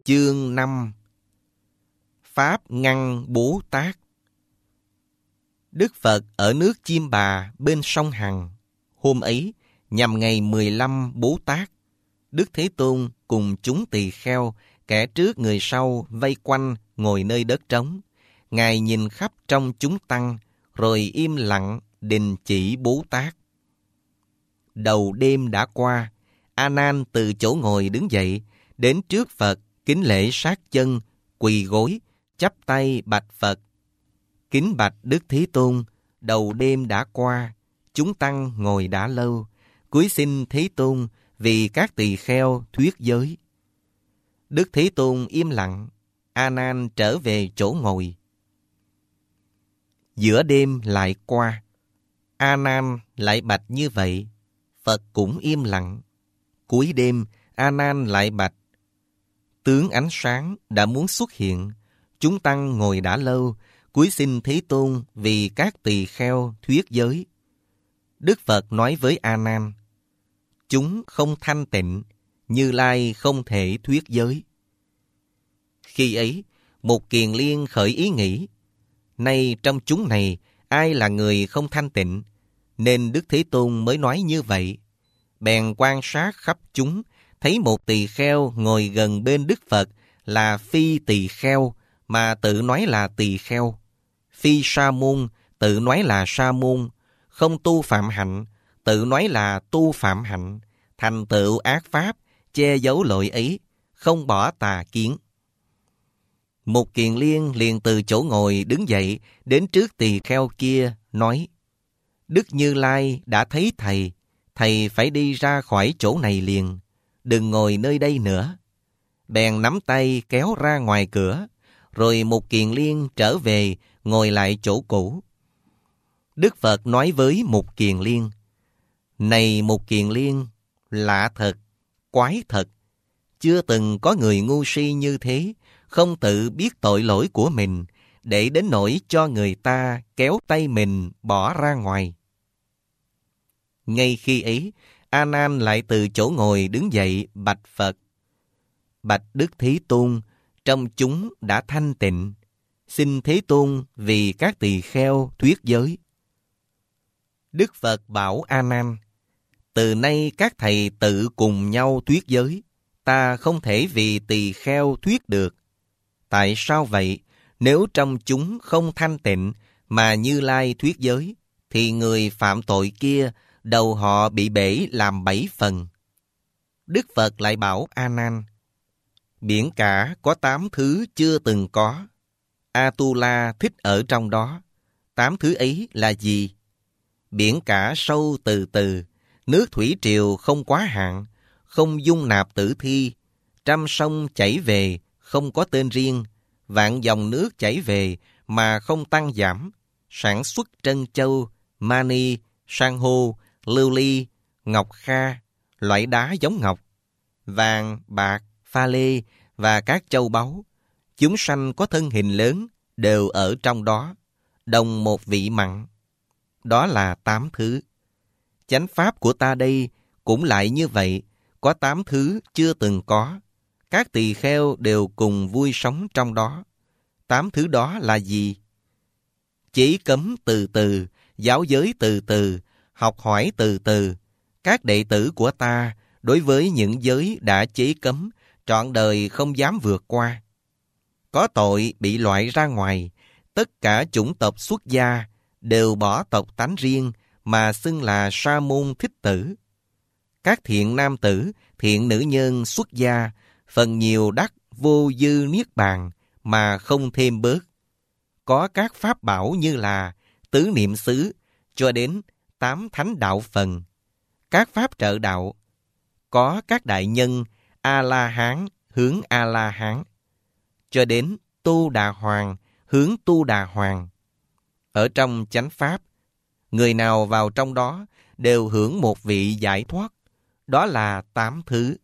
Chương 5. Pháp ngăn Bố Tát. Đức Phật ở nước Chiêm Bà bên sông Hằng. Hôm ấy, nhằm ngày 15 Bố Tát, Đức Thế Tôn cùng chúng tỳ kheo, kẻ trước người sau vây quanh ngồi nơi đất trống. Ngài nhìn khắp trong chúng tăng, rồi im lặng đình chỉ Bố Tát. Đầu đêm đã qua, A Nan từ chỗ ngồi đứng dậy, đến trước Phật, kính lễ sát chân, quỳ gối, chắp tay bạch Phật. Kính bạch Đức Thế Tôn, đầu đêm đã qua, chúng tăng ngồi đã lâu, cúi xin Thế Tôn vì các tỳ kheo thuyết giới. Đức Thế Tôn im lặng, A Nan trở về chỗ ngồi. Giữa đêm lại qua, A Nan lại bạch như vậy, Phật cũng im lặng. Cuối đêm, A Nan lại bạch. Tướng ánh sáng đã muốn xuất hiện, chúng tăng ngồi đã lâu, cúi xin Thế Tôn vì các tỳ kheo thuyết giới. Đức Phật nói với A Nan, chúng không thanh tịnh, Như Lai không thể thuyết giới. Khi ấy, một kiền liên khởi ý nghĩ, nay trong chúng này ai là người không thanh tịnh, nên Đức Thế Tôn mới nói như vậy. Bèn quan sát khắp chúng, thấy một tỳ kheo ngồi gần bên Đức Phật là phi tỳ kheo, mà tự nói là tỳ kheo. Phi sa môn, tự nói là sa môn. Không tu phạm hạnh, tự nói là tu phạm hạnh. Thành tựu ác pháp, che giấu lỗi ấy, không bỏ tà kiến. Một kiền liên liền từ chỗ ngồi đứng dậy, đến trước tỳ kheo kia, nói, Đức Như Lai đã thấy thầy, thầy phải đi ra khỏi chỗ này liền, đừng ngồi nơi đây nữa. Bèn nắm tay kéo ra ngoài cửa, rồi một kiền liên trở về, ngồi lại chỗ cũ. Đức Phật nói với một kiền liên, này một kiền liên, lạ thật, quái thật, chưa từng có người ngu si như thế, không tự biết tội lỗi của mình, để đến nỗi cho người ta kéo tay mình bỏ ra ngoài. Ngay khi ấy, A Nan lại từ chỗ ngồi đứng dậy bạch Phật. Bạch Đức Thế Tôn, trong chúng đã thanh tịnh, xin Thế Tôn vì các tỳ kheo thuyết giới. Đức Phật bảo A Nan, từ nay các thầy tự cùng nhau thuyết giới, ta không thể vì tỳ kheo thuyết được. Tại sao vậy? Nếu trong chúng không thanh tịnh mà Như Lai thuyết giới, thì người phạm tội kia đầu họ bị bể làm 7 phần. Đức Phật lại bảo A Nan, biển cả có 8 thứ chưa từng có. Atula thích ở trong đó. 8 thứ ấy là gì? Biển cả sâu từ từ, nước thủy triều không quá hạn, không dung nạp tử thi, trăm sông chảy về, không có tên riêng, vạn dòng nước chảy về mà không tăng giảm, sản xuất trân châu, mani, san hô, lưu ly, ngọc kha, loại đá giống ngọc, vàng, bạc, pha lê và các châu báu. Chúng sanh có thân hình lớn đều ở trong đó, đồng một vị mặn. Đó là 8 thứ. Chánh pháp của ta đây cũng lại như vậy, có 8 thứ chưa từng có. Các tỳ kheo đều cùng vui sống trong đó. 8 thứ đó là gì? Chế cấm từ từ, giáo giới từ từ, học hỏi từ từ. Các đệ tử của ta, đối với những giới đã chế cấm, trọn đời không dám vượt qua. Có tội bị loại ra ngoài, tất cả chủng tộc xuất gia đều bỏ tộc tánh riêng mà xưng là sa môn thích tử. Các thiện nam tử, thiện nữ nhân xuất gia, phần nhiều đắc vô dư niết bàn mà không thêm bớt. Có các pháp bảo như là tứ niệm xứ cho đến 8 thánh đạo phần, các pháp trợ đạo, có các đại nhân A-la-hán hướng A-la-hán, cho đến Tu Đà Hoàng hướng Tu Đà Hoàng. Ở trong chánh pháp, người nào vào trong đó đều hưởng một vị giải thoát, đó là 8 thứ.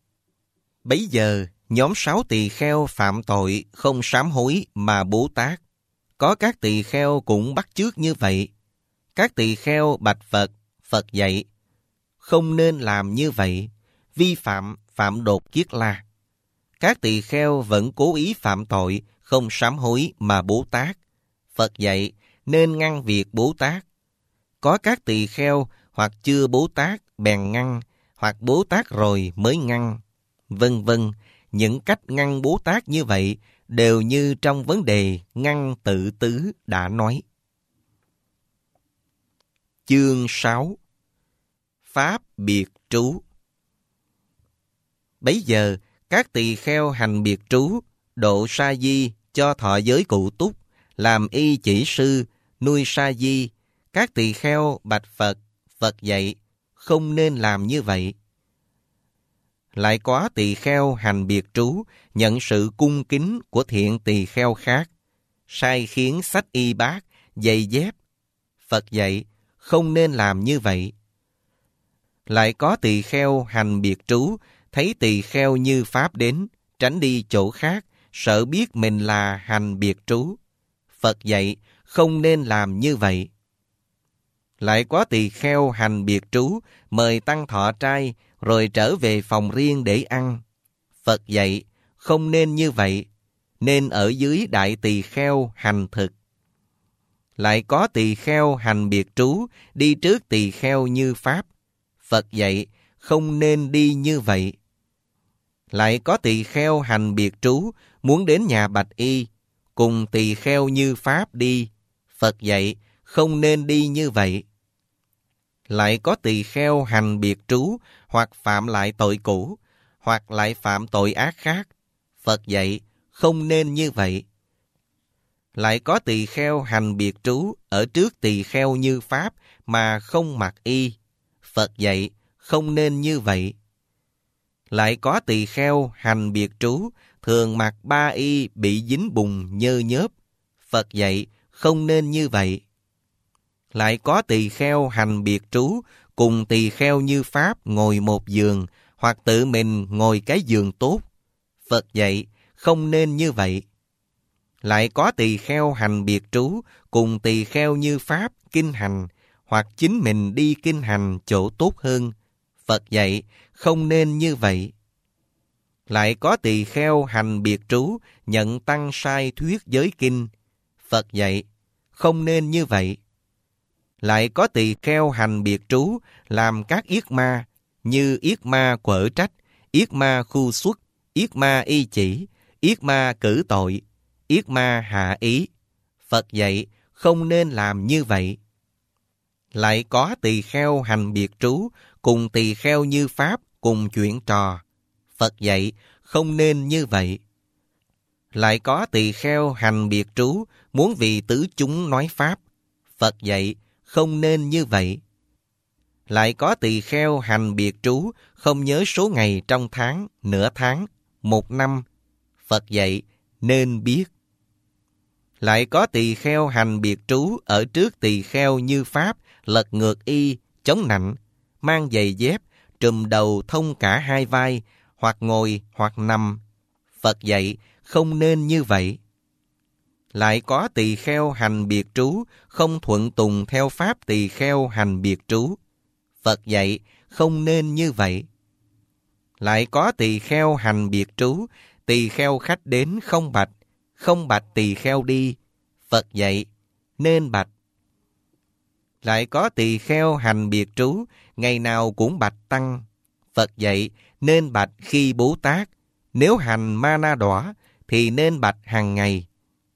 Bấy giờ, nhóm 6 tỳ kheo phạm tội không sám hối mà Bố Tát. Có các tỳ kheo cũng bắt chước như vậy. Các tỳ kheo bạch Phật, Phật dạy, không nên làm như vậy, vi phạm phạm đột kiết la. Các tỳ kheo vẫn cố ý phạm tội, không sám hối mà bố tát. Phật dạy nên ngăn việc bố tát. Có các tỳ kheo hoặc chưa bố tát bèn ngăn, hoặc bố tát rồi mới ngăn, vân vân. Những cách ngăn bố tát như vậy đều như trong vấn đề ngăn tự tứ đã nói. Chương 6. Pháp biệt trú. Bấy giờ, các tỳ kheo hành biệt trú, độ sa di, cho thọ giới cụ túc, làm y chỉ sư, nuôi sa di. Các tỳ kheo bạch Phật, Phật dạy, không nên làm như vậy. Lại có tỳ kheo hành biệt trú, nhận sự cung kính của thiện tỳ kheo khác, sai khiến xách y bát, giày dép. Phật dạy, không nên làm như vậy. Lại có tỳ kheo hành biệt trú, thấy tỳ kheo như Pháp đến, tránh đi chỗ khác, sợ biết mình là hành biệt trú. Phật dạy, không nên làm như vậy. Lại có tỳ kheo hành biệt trú, mời tăng thọ trai, rồi trở về phòng riêng để ăn. Phật dạy, không nên như vậy, nên ở dưới đại tỳ kheo hành thực. Lại có tỳ kheo hành biệt trú, đi trước tỳ kheo như Pháp. Phật dạy, không nên đi như vậy. Lại có tỳ kheo hành biệt trú, muốn đến nhà bạch y, cùng tỳ kheo như Pháp đi. Phật dạy, không nên đi như vậy. Lại có tỳ kheo hành biệt trú, hoặc phạm lại tội cũ, hoặc lại phạm tội ác khác. Phật dạy, không nên như vậy. Lại có tỳ kheo hành biệt trú, ở trước tỳ kheo như Pháp, mà không mặc y. Phật dạy, không nên như vậy. Lại có tỳ kheo hành biệt trú, thường mặc ba y bị dính bùn nhơ nhớp. Phật dạy, không nên như vậy. Lại có tỳ kheo hành biệt trú, cùng tỳ kheo như Pháp ngồi một giường, hoặc tự mình ngồi cái giường tốt. Phật dạy, không nên như vậy. Lại có tỳ kheo hành biệt trú, cùng tỳ kheo như Pháp kinh hành, hoặc chính mình đi kinh hành chỗ tốt hơn. Phật dạy, không nên như vậy. Lại có tỳ kheo hành biệt trú, nhận tăng sai thuyết giới kinh. Phật dạy, không nên như vậy. Lại có tỳ kheo hành biệt trú, làm các yết ma, như yết ma quở trách, yết ma khu xuất, yết ma y chỉ, yết ma cử tội, yết ma hạ ý. Phật dạy, không nên làm như vậy. Lại có tỳ kheo hành biệt trú, cùng tỳ kheo như Pháp cùng chuyện trò. Phật dạy, không nên như vậy. Lại có tỳ kheo hành biệt trú, muốn vì tứ chúng nói Pháp. Phật dạy, không nên như vậy. Lại có tỳ kheo hành biệt trú, không nhớ số ngày trong tháng, nửa tháng, một năm. Phật dạy, nên biết. Lại có tỳ kheo hành biệt trú, ở trước tỳ kheo như Pháp, lật ngược y, chống nạnh, mang giày dép, trùm đầu thông cả hai vai, hoặc ngồi hoặc nằm. Phật dạy, không nên như vậy. Lại có tỳ kheo hành biệt trú, không thuận tùng theo pháp tỳ kheo hành biệt trú. Phật dạy, không nên như vậy. Lại có tỳ kheo hành biệt trú, tỳ kheo khách đến không bạch tỳ kheo đi. Phật dạy, nên bạch. Lại có tỳ kheo hành biệt trú, ngày nào cũng bạch tăng. Phật dạy, nên bạch khi Bố Tát. Nếu hành ma na đọa, thì nên bạch hàng ngày.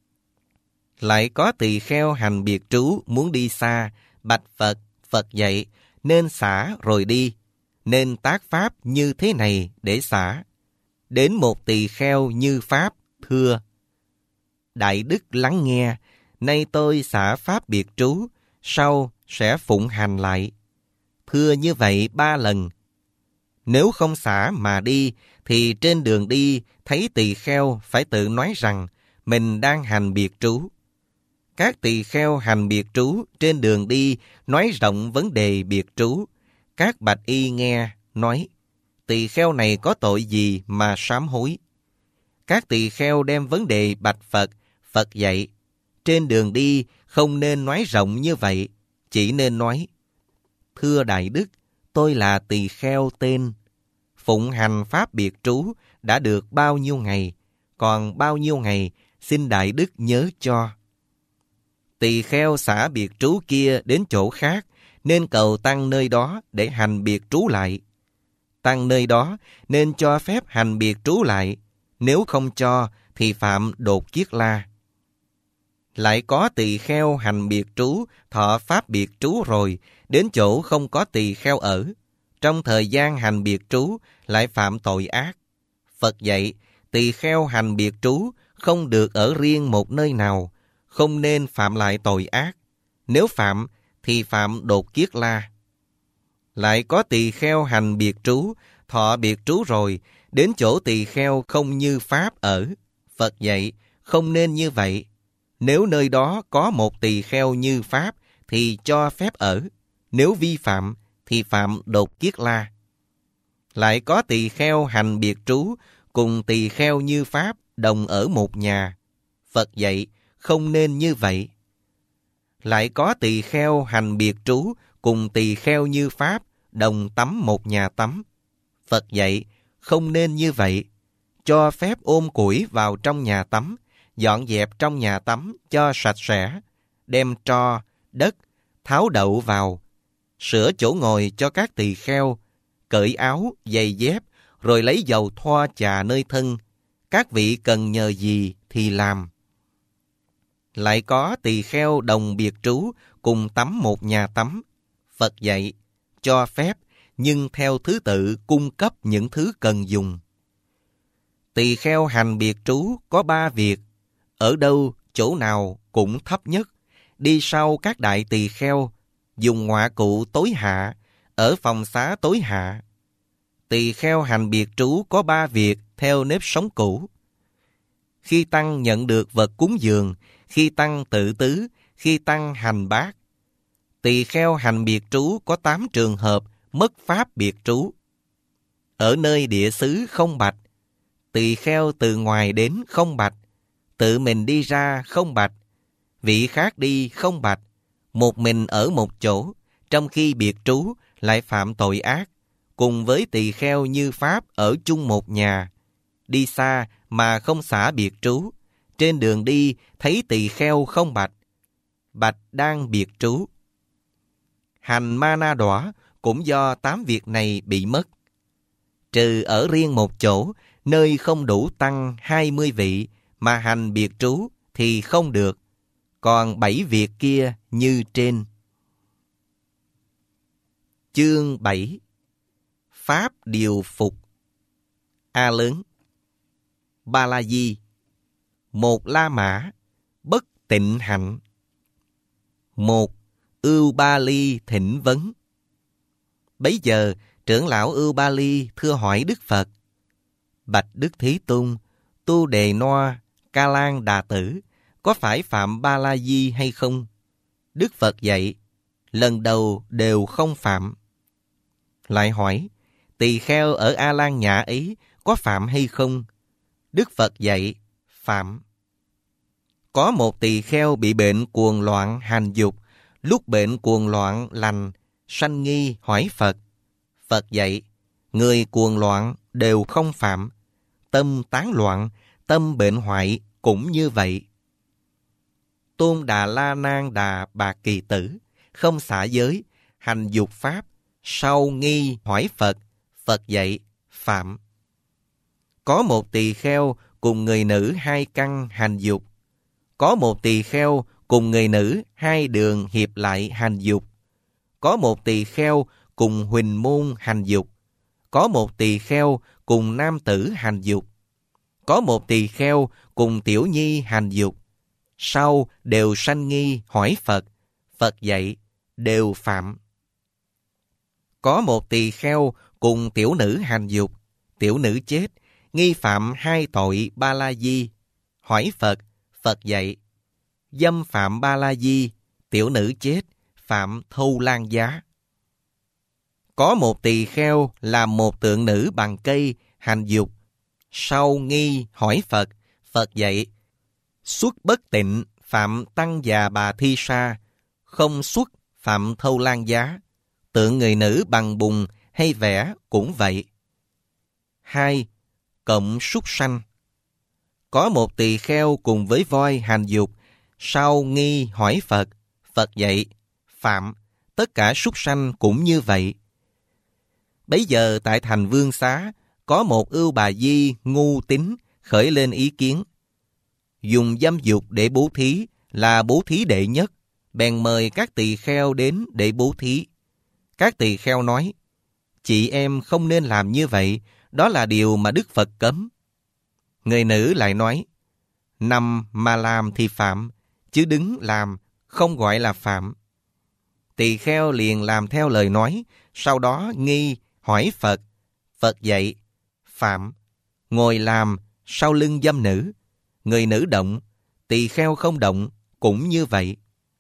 Lại có tỳ kheo hành biệt trú, muốn đi xa, bạch Phật. Phật dạy, nên xả rồi đi. Nên tác pháp như thế này để xả. Đến một tỳ kheo như Pháp, thưa: Đại đức lắng nghe, nay tôi xả pháp biệt trú, sau sẽ phụng hành lại. Thưa như vậy 3 lần. Nếu không xả mà đi, thì trên đường đi thấy tỳ kheo phải tự nói rằng mình đang hành biệt trú. Các tỳ kheo hành biệt trú trên đường đi nói rộng vấn đề biệt trú. Các bạch y nghe, nói: Tỳ kheo này có tội gì mà sám hối? Các tỳ kheo đem vấn đề bạch Phật. Phật dạy, trên đường đi không nên nói rộng như vậy, chỉ nên nói: Thưa Đại Đức, tôi là tỳ kheo tên. phụng hành pháp biệt trú đã được bao nhiêu ngày, còn bao nhiêu ngày xin Đại Đức nhớ cho. Tỳ kheo xả biệt trú kia đến chỗ khác, nên cầu tăng nơi đó để hành biệt trú lại. Tăng nơi đó nên cho phép hành biệt trú lại, nếu không cho thì phạm đột kiết la. Lại có tỳ kheo hành biệt trú, thọ pháp biệt trú rồi, đến chỗ không có tỳ kheo ở. Trong thời gian hành biệt trú lại phạm tội ác. Phật dạy, tỳ kheo hành biệt trú không được ở riêng một nơi nào, không nên phạm lại tội ác. Nếu phạm thì phạm đột kiết la. Lại có tỳ kheo hành biệt trú, thọ biệt trú rồi, đến chỗ tỳ kheo không như pháp ở. Phật dạy, không nên như vậy. Nếu nơi đó có một tỳ kheo như pháp thì cho phép ở. Nếu vi phạm thì phạm đột kiết la. Lại có tỳ kheo hành biệt trú cùng tỳ kheo như pháp đồng ở một nhà. Phật dạy, không nên như vậy. Lại có tỳ kheo hành biệt trú cùng tỳ kheo như pháp đồng tắm một nhà tắm. Phật dạy, không nên như vậy. Cho phép ôm củi vào trong nhà tắm, dọn dẹp trong nhà tắm cho sạch sẽ, đem tro, đất, tháo đậu vào, sửa chỗ ngồi cho các tỳ kheo, cởi áo, giày dép, rồi lấy dầu thoa chà nơi thân. Các vị cần nhờ gì thì làm. Lại có tỳ kheo đồng biệt trú cùng tắm một nhà tắm. Phật dạy, cho phép, nhưng theo thứ tự cung cấp những thứ cần dùng. Tỳ kheo hành biệt trú có 3 việc. Ở đâu, chỗ nào cũng thấp nhất. Đi sau các đại tỳ kheo, dùng ngoại cụ tối hạ, ở phòng xá tối hạ. Tỳ kheo hành biệt trú có 3 việc theo nếp sống cũ. Khi tăng nhận được vật cúng dường, khi tăng tự tứ, khi tăng hành bát. Tỳ kheo hành biệt trú có 8 trường hợp mất pháp biệt trú. Ở nơi địa xứ không bạch, tỳ kheo từ ngoài đến không bạch, tự mình đi ra không bạch, vị khác đi không bạch, một mình ở một chỗ, trong khi biệt trú lại phạm tội ác, cùng với tỳ kheo như pháp ở chung một nhà. Đi xa mà không xả biệt trú, trên đường đi thấy tỳ kheo không bạch, bạch đang biệt trú. Hành ma na đọa cũng do 8 việc này bị mất. Trừ ở riêng một chỗ, nơi không đủ tăng 20 vị mà hành biệt trú thì không được. Còn 7 việc kia như trên. Chương 7. Pháp điều phục. A lớn. Ba la di. Một la mã, bất tịnh hạnh. Một, Ưu Ba Ly thỉnh vấn. Bấy giờ, trưởng lão Ưu Ba Ly thưa hỏi Đức Phật: Bạch Đức Thế Tôn, Tu Đề Noa, Ca Lan Đà Tử có phải phạm Ba La Di hay không? Đức Phật dạy, lần đầu đều không phạm. Lại hỏi, tỳ kheo ở A Lan Nhã ấy có phạm hay không? Đức Phật dạy, phạm. Có một tỳ kheo bị bệnh cuồng loạn hành dục, lúc bệnh cuồng loạn lành, sanh nghi hỏi Phật. Phật dạy, người cuồng loạn đều không phạm. Tâm tán loạn, tâm bệnh hoại cũng như vậy. Tôn Đà La Nan Đà Bà Kỳ Tử, không xả giới, hành dục pháp, sau nghi hỏi Phật. Phật dạy, phạm. Có một tỳ kheo cùng người nữ 2 căn hành dục. Có một tỳ kheo cùng người nữ 2 đường hiệp lại hành dục. Có một tỳ kheo cùng huỳnh môn hành dục. Có một tỳ kheo cùng nam tử hành dục. Có một tỳ kheo cùng tiểu nhi hành dục. Sau đều sanh nghi hỏi Phật. Phật dạy, đều phạm. Có một tỳ kheo cùng tiểu nữ hành dục. Tiểu nữ chết, nghi phạm 2 tội Ba La Di. Hỏi Phật. Phật dạy, dâm phạm Ba La Di, tiểu nữ chết, phạm thâu lan giá. Có một tỳ kheo làm một tượng nữ bằng cây hành dục. Sau nghi hỏi Phật. Phật dạy, xuất bất tịnh phạm tăng già bà thi sa, không xuất phạm thâu lan giá. Tượng người nữ bằng bùn hay vẽ cũng vậy. 2. Cộng súc sanh. Có một tỳ kheo cùng với voi hành dục, sau nghi hỏi Phật. Phật dạy, phạm, tất cả súc sanh cũng như vậy. Bấy giờ tại thành Vương Xá, có một ưu bà di ngu tín khởi lên ý kiến. Dùng dâm dục để bố thí là bố thí đệ nhất, bèn mời các tỳ kheo đến để bố thí. Các tỳ kheo nói, chị em không nên làm như vậy, đó là điều mà Đức Phật cấm. Người nữ lại nói, nằm mà làm thì phạm, chứ đứng làm không gọi là phạm. Tỳ kheo liền làm theo lời nói, sau đó nghi hỏi Phật. Phật dạy, phạm, ngồi làm sau lưng dâm nữ. Người nữ động, tỳ kheo không động, cũng như vậy.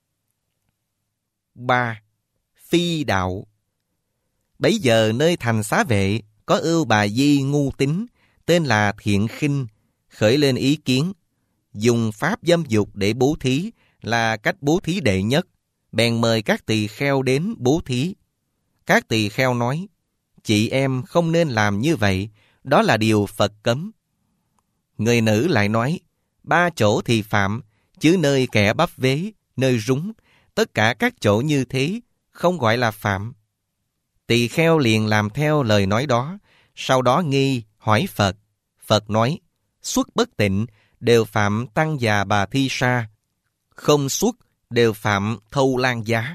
3. Phi đạo. Bấy giờ nơi thành Xá Vệ có ưu bà di ngu tín, tên là Thiện Khinh, khởi lên ý kiến. Dùng pháp dâm dục để bố thí là cách bố thí đệ nhất, bèn mời các tỳ kheo đến bố thí. Các tỳ kheo nói, chị em không nên làm như vậy, đó là điều Phật cấm. Người nữ lại nói, 3 chỗ thì phạm, chứ nơi kẻ bắp vế, nơi rúng, tất cả các chỗ như thế, không gọi là phạm. Tỳ kheo liền làm theo lời nói đó, sau đó nghi hỏi Phật. Phật nói, xuất bất tịnh đều phạm tăng già bà thi sa, không xuất đều phạm thâu lan giá.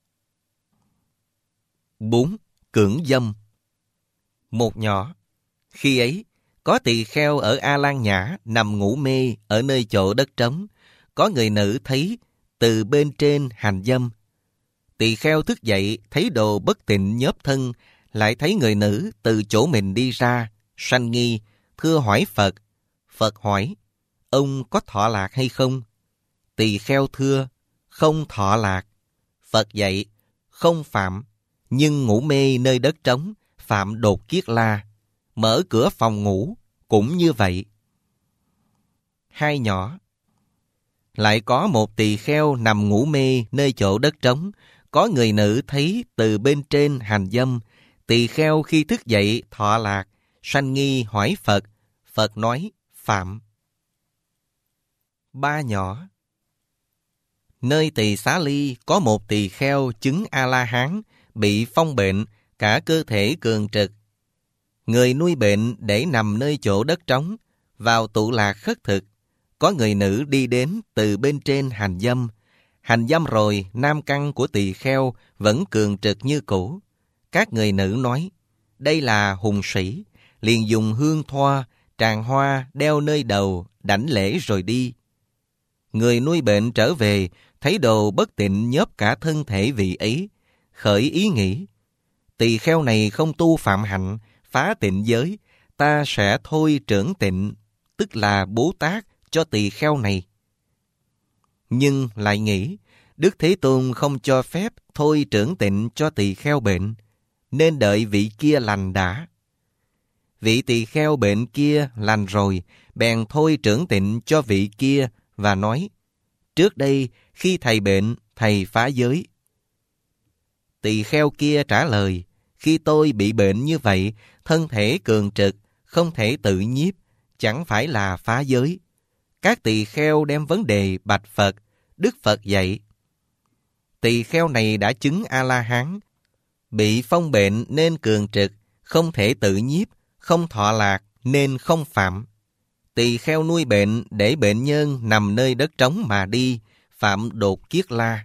4. Cưỡng dâm. Một nhỏ, khi ấy, có tỳ kheo ở A Lan Nhã nằm ngủ mê ở nơi chỗ đất trống. Có người nữ thấy từ bên trên hành dâm. Tỳ kheo thức dậy thấy đồ bất tịnh nhớp thân, lại thấy người nữ từ chỗ mình đi ra, sanh nghi, thưa hỏi Phật. Phật hỏi, ông có thọ lạc hay không? Tỳ kheo thưa, không thọ lạc. Phật dạy, không phạm, nhưng ngủ mê nơi đất trống, phạm đột kiết la. Mở cửa phòng ngủ, cũng như vậy. 2 nhỏ. Lại có một tỳ kheo nằm ngủ mê nơi chỗ đất trống. Có người nữ thấy từ bên trên hành dâm. Tỳ kheo khi thức dậy thọ lạc, sanh nghi hỏi Phật. Phật nói, phạm. 3 nhỏ. Nơi Tỳ Xá Ly có một tỳ kheo chứng A-la-hán, bị phong bệnh, cả cơ thể cường trực. Người nuôi bệnh để nằm nơi chỗ đất trống, vào tụ lạc khất thực. Có người nữ đi đến từ bên trên hành dâm. Hành dâm rồi, nam căn của tỳ kheo vẫn cường trực như cũ. Các người nữ nói, đây là hùng sĩ, liền dùng hương thoa, tràng hoa đeo nơi đầu, đảnh lễ rồi đi. Người nuôi bệnh trở về, thấy đồ bất tịnh nhớp cả thân thể vị ấy, khởi ý nghĩ, tỳ kheo này không tu phạm hạnh, phá tịnh giới, ta sẽ thôi trưởng tịnh, tức là Bố Tát cho tỳ kheo này. Nhưng lại nghĩ, Đức Thế Tôn không cho phép thôi trưởng tịnh cho tỳ kheo bệnh, nên đợi vị kia lành đã. Vị tỳ kheo bệnh kia lành rồi, bèn thôi trưởng tịnh cho vị kia và nói, trước đây khi thầy bệnh, thầy phá giới. Tỳ kheo kia trả lời, khi tôi bị bệnh như vậy, thân thể cường trực, không thể tự nhiếp, chẳng phải là phá giới. Các tỳ kheo đem vấn đề bạch Phật. Đức Phật dạy, tỳ kheo này đã chứng A-la-hán, bị phong bệnh nên cường trực, không thể tự nhiếp, không thọ lạc nên không phạm. Tỳ kheo nuôi bệnh để bệnh nhân nằm nơi đất trống mà đi, phạm đột kiết la.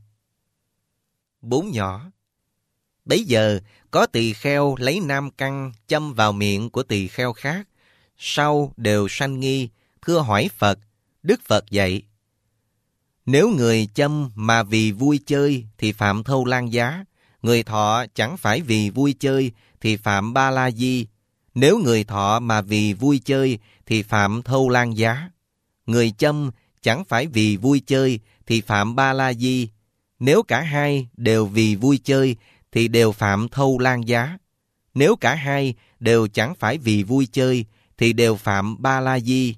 4 nhỏ. Bấy giờ có tỳ kheo lấy nam căn châm vào miệng của tỳ kheo khác, sau đều sanh nghi, thưa hỏi Phật. Đức Phật dạy, nếu người châm mà vì vui chơi thì phạm thâu lan giá, người thọ chẳng phải vì vui chơi thì phạm ba la di. Nếu người thọ mà vì vui chơi thì phạm thâu lan giá. Người châm chẳng phải vì vui chơi thì phạm ba la di. Nếu cả hai đều vì vui chơi thì đều phạm thâu lan giá. Nếu cả hai đều chẳng phải vì vui chơi thì đều phạm ba la di.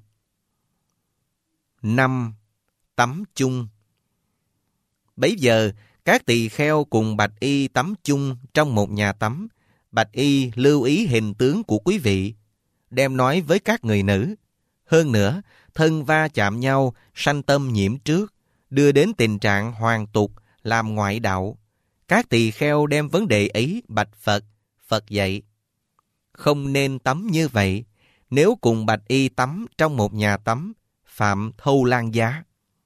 5. Tắm chung. Bấy giờ các tỳ kheo cùng bạch y tắm chung trong một nhà tắm. Bạch y lưu ý hình tướng của quý vị. đem nói với các người nữ. Hơn nữa, thân va chạm nhau, sanh tâm nhiễm trước, đưa đến tình trạng hoàn tục, làm ngoại đạo. Các tỳ kheo đem vấn đề ấy bạch Phật. Phật dạy: không nên tắm như vậy. Nếu cùng bạch y tắm trong một nhà tắm, phạm thâu lan giá.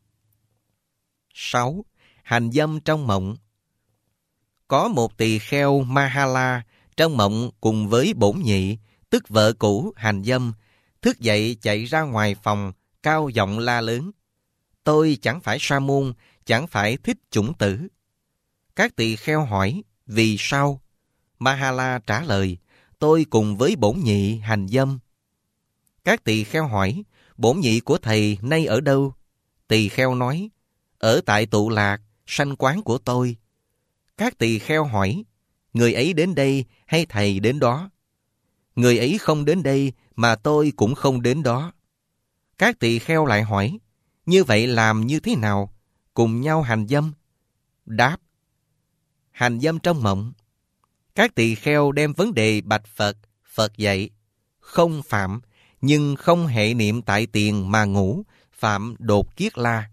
6. Hành dâm trong mộng. Có một tỳ kheo Mahala trong mộng cùng với bổn nhị, tức vợ cũ, hành dâm, thức dậy chạy ra ngoài phòng, cao giọng la lớn: tôi chẳng phải sa môn, chẳng phải thích chủng tử. Các tỳ kheo hỏi: vì sao? Mahala trả lời: tôi cùng với bổn nhị hành dâm. Các tỳ kheo hỏi: bổn nhị của thầy nay ở đâu? Tỳ kheo nói: ở tại tụ lạc, sanh quán của tôi. Các tỳ kheo hỏi: người ấy đến đây hay thầy đến đó? Người ấy không đến đây mà tôi cũng không đến đó. Các tỳ kheo lại hỏi: như vậy làm như thế nào? Cùng nhau hành dâm? Đáp: hành dâm trong mộng. Các tỳ kheo đem vấn đề bạch Phật. Phật dạy: không phạm, nhưng không hệ niệm tại tiền mà ngủ, phạm đột kiết la.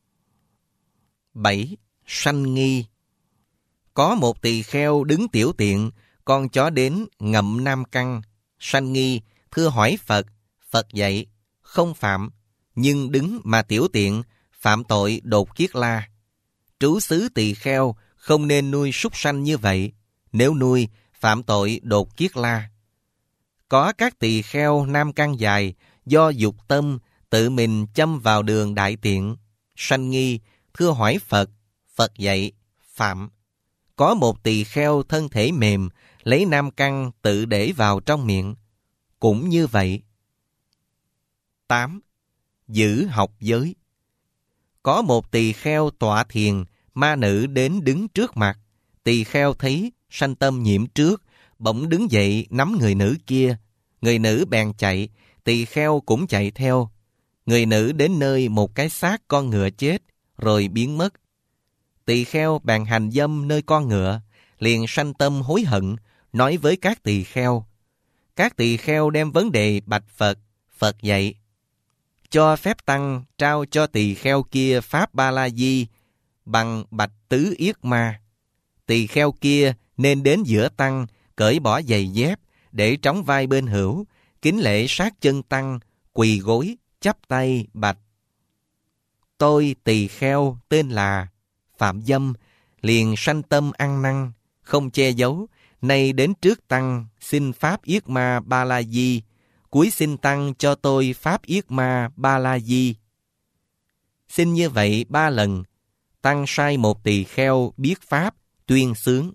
7. Sanh nghi. Có một tỳ kheo đứng tiểu tiện, con chó đến ngậm nam căn, sanh nghi, thưa hỏi Phật. Phật dạy: không phạm, nhưng đứng mà tiểu tiện, phạm tội đột kiết la. Trú xứ tỳ kheo không nên nuôi súc sanh như vậy, nếu nuôi, phạm tội đột kiết la. Có các tỳ kheo nam căn dài, do dục tâm, tự mình châm vào đường đại tiện, sanh nghi, thưa hỏi Phật. Phật dạy: phạm. Có một tỳ kheo thân thể mềm, lấy nam căn tự để vào trong miệng, cũng như vậy. 8. Giữ học giới. Có một tỳ kheo tọa thiền, ma nữ đến đứng trước mặt. Tỳ kheo thấy sanh tâm nhiễm trước, bỗng đứng dậy nắm người nữ kia. Người nữ bèn chạy, tỳ kheo cũng chạy theo. Người nữ đến nơi một cái xác con ngựa chết, rồi biến mất. Tỳ kheo bèn hành dâm nơi con ngựa, liền sanh tâm hối hận, nói với các tỳ kheo. Các tỳ kheo đem vấn đề bạch Phật. Phật dạy: cho phép tăng trao cho tỳ kheo kia pháp ba la di bằng bạch tứ yết ma. Tỳ kheo kia nên đến giữa tăng, cởi bỏ giày dép, để trống vai bên hữu, kính lễ sát chân tăng, quỳ gối, chắp tay bạch: tôi tỳ kheo tên là phạm dâm, liền sanh tâm ăn năn, không che giấu, nay đến trước tăng xin pháp yết ma ba la di, cúi xin tăng cho tôi pháp yết ma ba la di. Xin như vậy 3 lần, tăng sai một tỳ kheo biết pháp, tuyên xướng.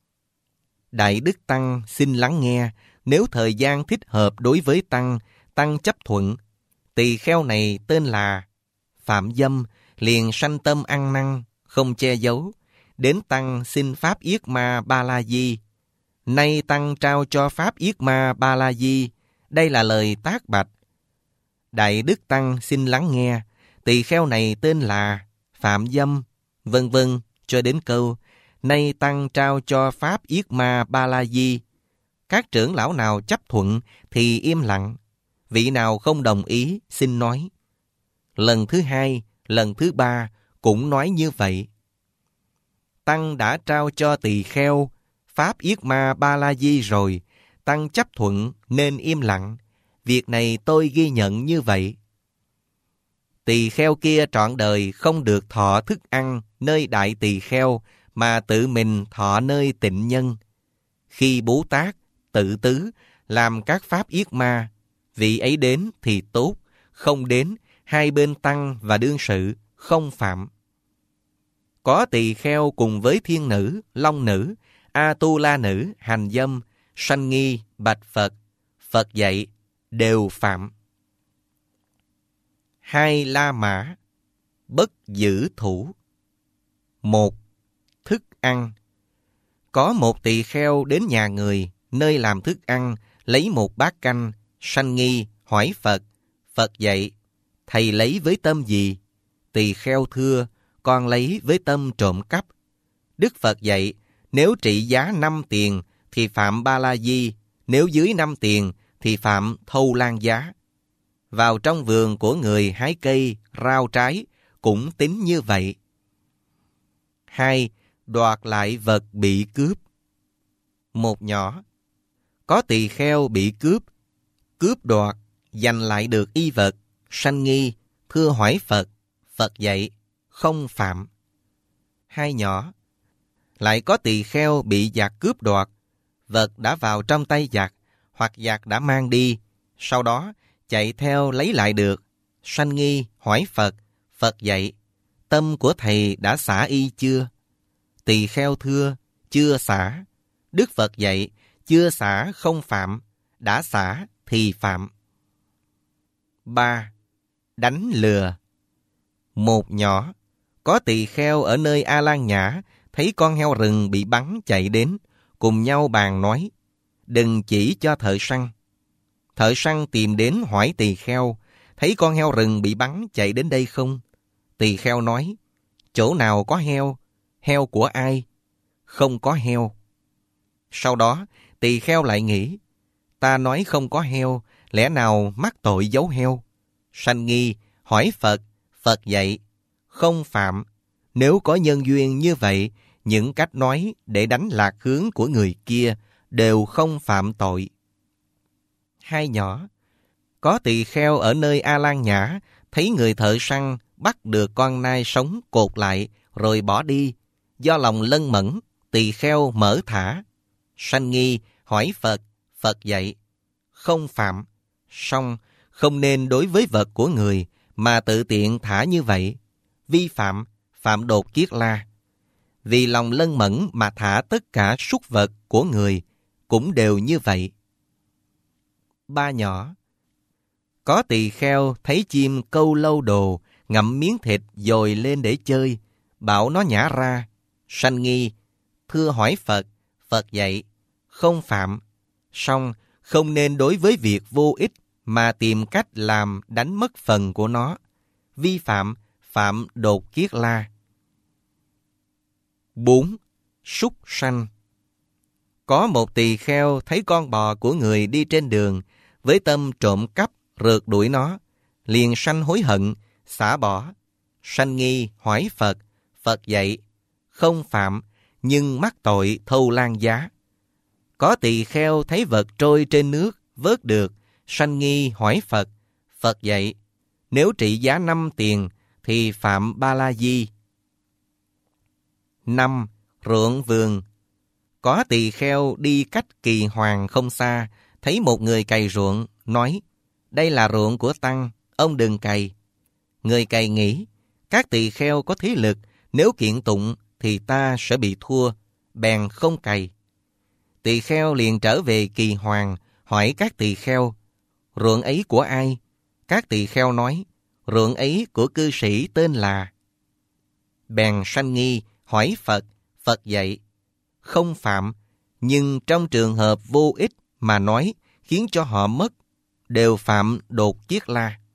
Đại đức tăng xin lắng nghe, nếu thời gian thích hợp đối với tăng, tăng chấp thuận. Tỳ kheo này tên là phạm dâm, liền sanh tâm ăn năn, không che giấu, đến tăng xin pháp yết ma ba la di. Nay tăng trao cho pháp yết ma ba la di, đây là lời tác bạch. Đại đức tăng xin lắng nghe, tỳ kheo này tên là phạm dâm, vân vân, cho đến câu nay tăng trao cho pháp yết ma ba la di. Các trưởng lão nào chấp thuận thì im lặng, vị nào không đồng ý xin nói. Lần thứ 2, lần thứ 3 cũng nói như vậy. Tăng đã trao cho tỳ kheo pháp yết ma ba la di rồi, tăng chấp thuận nên im lặng. Việc này tôi ghi nhận như vậy. Tỳ kheo kia trọn đời không được thọ thức ăn nơi đại tỳ kheo, mà tự mình thọ nơi tịnh nhân. Khi Bố Tát, Tự Tứ làm các pháp yết ma, vị ấy đến thì tốt, không đến, hai bên tăng và đương sự không phạm. Có tỳ kheo cùng với thiên nữ, long nữ, A-tu-la nữ hành dâm, sanh nghi, bạch Phật. Phật dạy: đều phạm. 2 La Mã. Bất giữ thủ. 1. Thức ăn. Có một tỳ kheo đến nhà người, nơi làm thức ăn, lấy một bát canh, sanh nghi, hỏi Phật. Phật dạy: thầy lấy với tâm gì? Tỳ kheo thưa: con lấy với tâm trộm cắp. Đức Phật dạy: nếu trị giá 5 tiền thì phạm ba la di, nếu dưới 5 tiền thì phạm thâu lan giá. Vào trong vườn của người hái cây, rau trái cũng tính như vậy. 2. Đoạt lại vật bị cướp. Một nhỏ, có tỳ kheo bị cướp đoạt, giành lại được y vật, sanh nghi, thưa hỏi Phật, Phật dạy, không phạm. 2 nhỏ, lại có tỳ kheo bị giặc cướp đoạt, vật đã vào trong tay giặc, hoặc giặc đã mang đi, sau đó chạy theo lấy lại được, sanh nghi, hỏi Phật, Phật dạy, tâm của thầy đã xả y chưa? Tỳ kheo thưa, chưa xả. Đức Phật dạy, chưa xả không phạm, đã xả thì phạm. 3. Đánh lừa. Một nhỏ, có tỳ kheo ở nơi A Lan Nhã thấy con heo rừng bị bắn chạy đến, cùng nhau bàn nói, đừng chỉ cho thợ săn. Thợ săn tìm đến hỏi tỳ kheo, thấy con heo rừng bị bắn chạy đến đây không? Tỳ kheo nói, chỗ nào có heo? Heo của ai? Không có heo. Sau đó, tỳ kheo lại nghĩ, ta nói không có heo, lẽ nào mắc tội giấu heo? Sanh nghi, hỏi Phật, Phật dạy, không phạm. Nếu có nhân duyên như vậy, những cách nói để đánh lạc hướng của người kia đều không phạm tội. 2 nhỏ, có tỳ kheo ở nơi A Lan Nhã thấy người thợ săn bắt được con nai sống cột lại rồi bỏ đi. Do lòng lân mẫn, tỳ kheo mở thả. Sanh nghi, hỏi Phật, Phật dạy, không phạm. Song không nên đối với vật của người mà tự tiện thả như vậy. Vi phạm, phạm đột kiết la. Vì lòng lân mẫn mà thả tất cả súc vật của người cũng đều như vậy. 3 nhỏ, có tỳ kheo thấy chim câu lâu đồ ngậm miếng thịt dồi lên để chơi, bảo nó nhả ra. Sanh nghi, thưa hỏi Phật, Phật dạy, không phạm. Song không nên đối với việc vô ích mà tìm cách làm đánh mất phần của nó. Vi phạm, phạm đột kiết la. 4. Súc sanh. Có một tỳ kheo thấy con bò của người đi trên đường, với tâm trộm cắp rượt đuổi nó, liền sanh hối hận, xả bỏ. Sanh nghi, hỏi Phật, Phật dạy, không phạm, nhưng mắc tội thâu lan giá. Có tỳ kheo thấy vật trôi trên nước, vớt được, sanh nghi, hỏi Phật, Phật dạy, nếu trị giá 5 tiền, thì phạm ba la di. 5. Ruộng vườn. Có tỳ kheo đi cách Kỳ Hoàng không xa, thấy một người cày ruộng, nói, đây là ruộng của Tăng, ông đừng cày. Người cày nghĩ, các tỳ kheo có thế lực, nếu kiện tụng thì ta sẽ bị thua, bèn không cày. Tỳ kheo liền trở về Kỳ Hoàng, hỏi các tỳ kheo, ruộng ấy của ai? Các tỳ kheo nói, ruộng ấy của cư sĩ tên là. Bèn sanh nghi, hỏi Phật, Phật dạy, không phạm, nhưng trong trường hợp vô ích mà nói khiến cho họ mất, đều phạm đột kiết la.